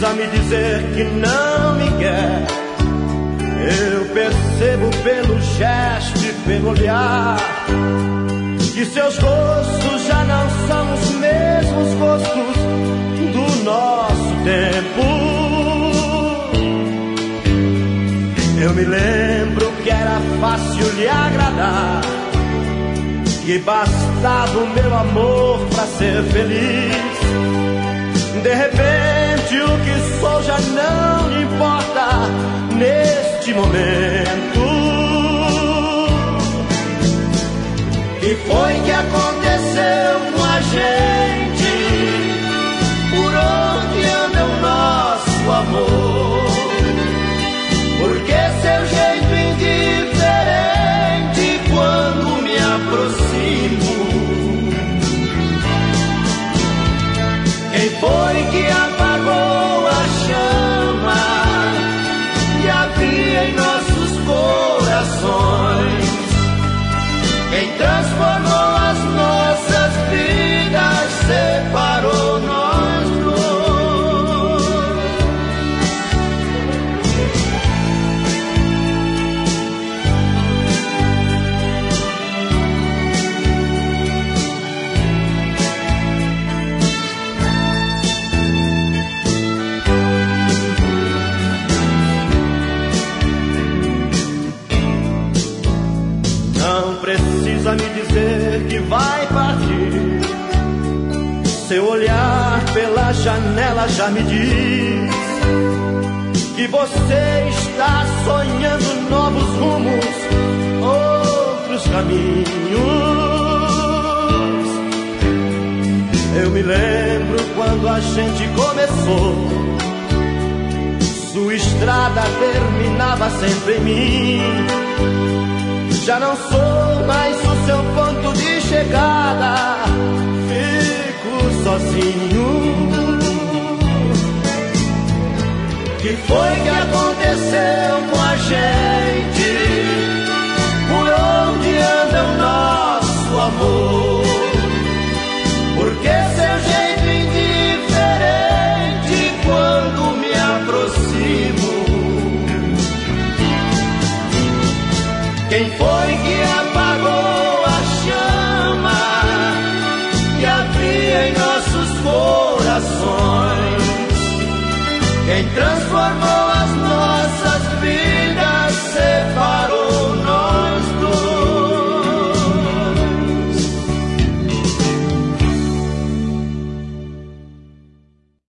precisa me dizer que não me quer. Eu percebo pelo gesto e pelo olhar que seus gostos já não são os mesmos gostos do nosso tempo. Eu me lembro que era fácil lhe agradar, que bastava o meu amor pra ser feliz. De repente o que sou já não lhe importa neste momento. Que foi que aconteceu com a gente? Por onde anda o nosso amor? Por que seu jeito indiferente quando me aproximo? Quem foi que apagou a chama que havia em nossos corações? Quem transformou as nossas vidas, separou nós dois. Não precisa me dizer que vai partir. Seu olhar pela janela já me diz que você está sonhando novos rumos, outros caminhos. Eu me lembro quando a gente começou, sua estrada terminava sempre em mim. Já não sou mais o seu ponto de chegada, fico sozinho. Que foi que aconteceu com a gente? Por onde anda o nosso amor? Por que seu jeito indiferente quando me aproximo? Quem foi que apagou a chama que havia em nossos corações? Quem transformou